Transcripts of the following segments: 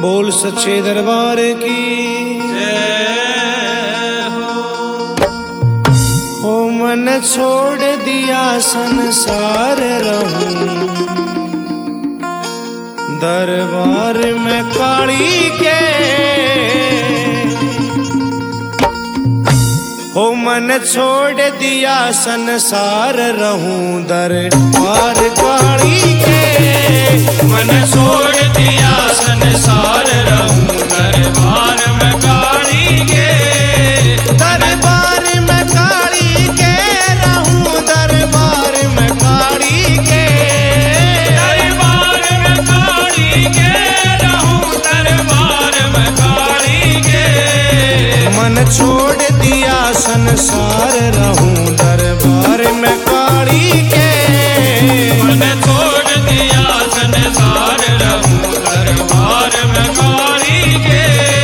बोल सच्चे दरबार की जय हो। मन छोड़ दिया संसार रहूं दरबार में काली के। हो मन छोड़ दिया संसार रहूं दरबार काली के। मन छोड़ दिया संसार रहूं दरबार में काली के। दरबार में काली के रहूं दरबार में काली के। दरबार में काली के रहूं दरबार में काली के। मन छोड़ दिया संसार रहूं दरबार में काली के। मन छोड़ दिया संसार रहूं दरबार में काली के।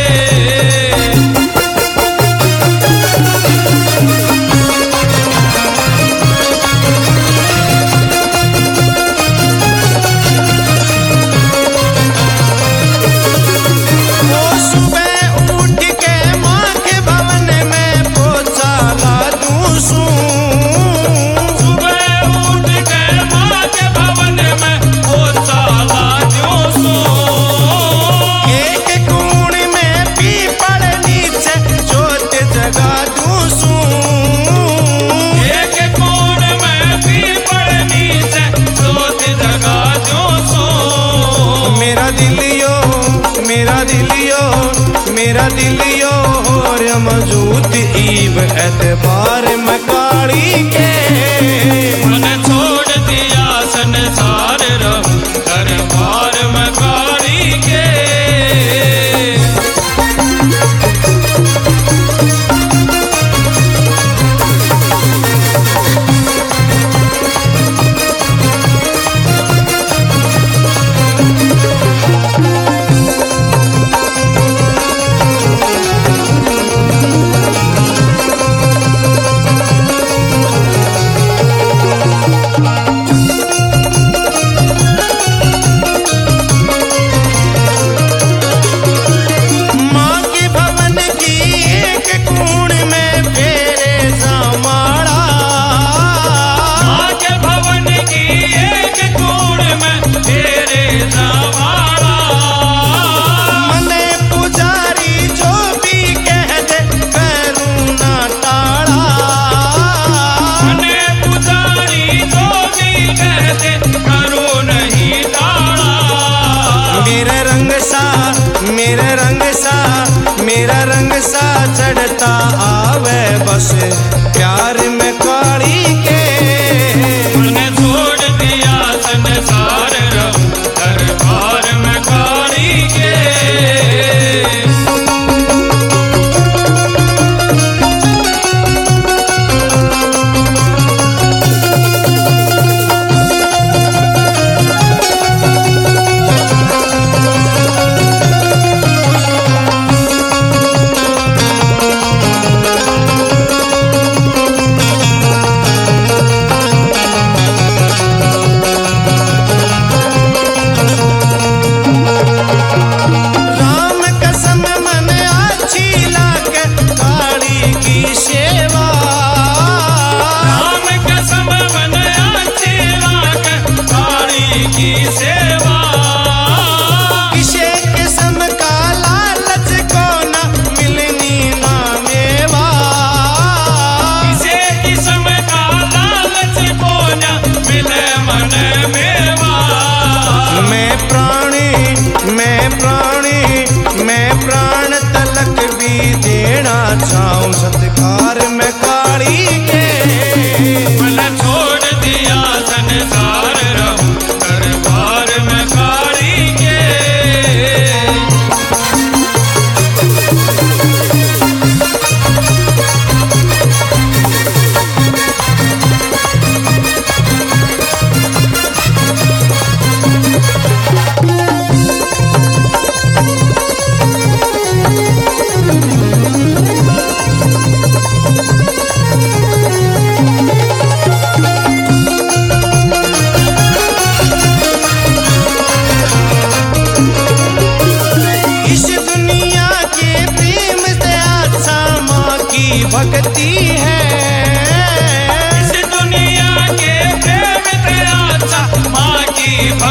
मेरा दिलियो और मौजूद ईब एतबार में काली के। मन छोड़ दिया संसार रहूं दरबार में काली के।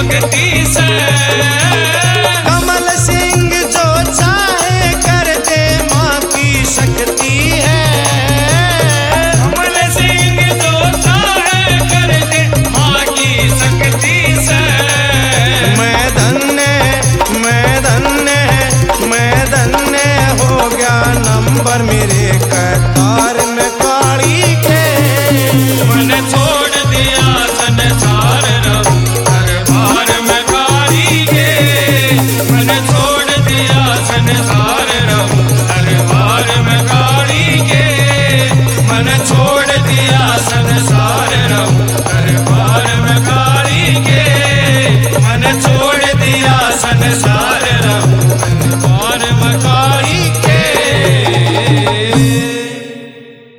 भक्ति से। कमल सिंह जो चाहे कर दे माँ की शक्ति है। कमल सिंह जो चाहे कर दे माँ की शक्ति से। मैं धन्य हो गया नंबर मेरे कतार में काली के। मन छोड़ दिया संसार रहूं दरबार में काली के। मन छोड़ दिया संसार रहूं दरबार में काली के। मन छोड़ दिया संसार रहूं दरबार में काली के। मन छोड़ दिया संसार